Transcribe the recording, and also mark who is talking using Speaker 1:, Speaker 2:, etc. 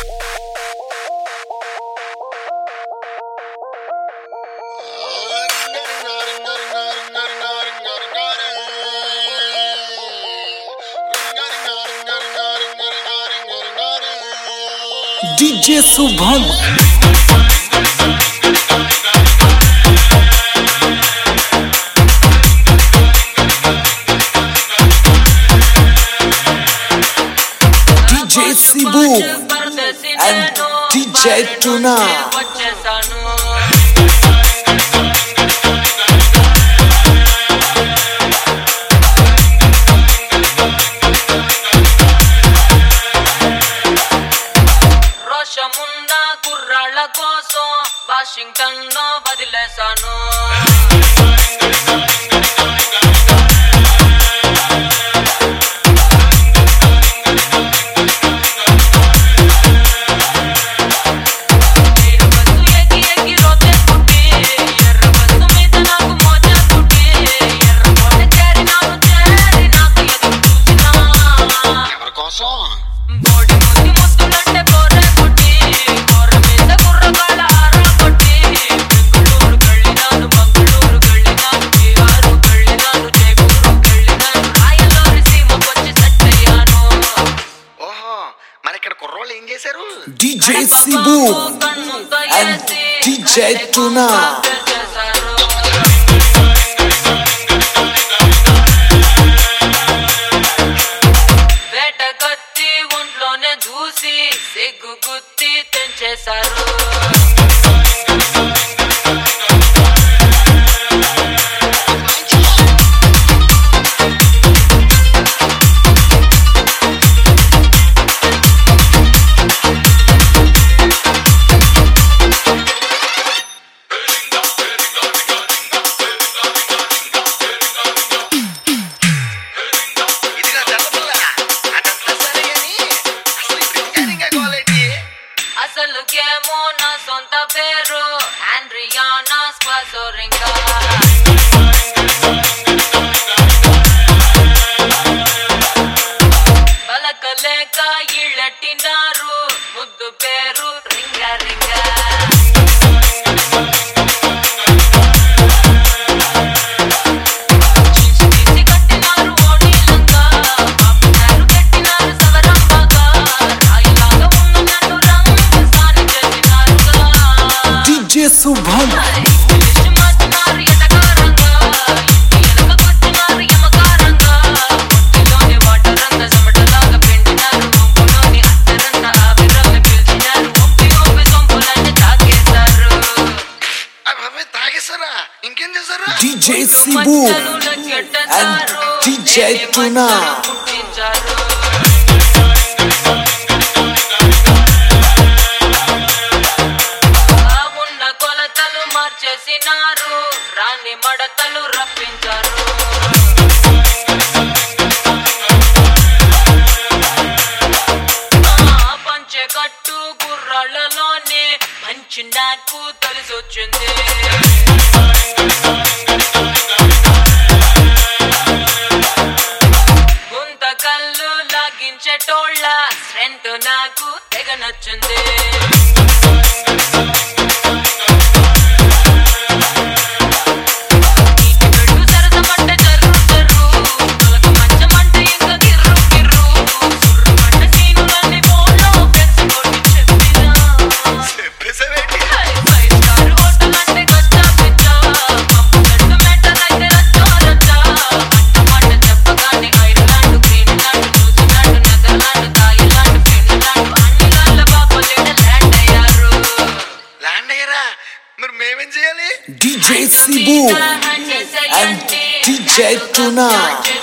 Speaker 1: DJ Subham DJ Sibu and DJ Tuna.
Speaker 2: Washington no badilesanu
Speaker 1: DJ Sibu and DJ Tuna.
Speaker 2: వేటకత్తి ఒంట్లోనే దూసి సిగ్గు గుత్తి తెంచేశారు అసలుకేమో నా సొంత పేరు ఆండ్రియానా స్పాసోరింగా పలకలేక ఇళ్ళట్టినారు ముద్దు పేరు రింగా రింగా
Speaker 1: DJ Subham DJ Sibu and DJ Tuna.
Speaker 2: మార్చేసినారు రాని మడతలు రప్పించారు పంచెకట్టు గుర్రాళ్ళలోనే మంచి నాకు తెలిసొచ్చింది గుంతకల్లు లాగించేటోళ్ళ స్ట్రెంత్ నాకు తెగ నచ్చింది
Speaker 1: DJ Sibu and DJ Tuna.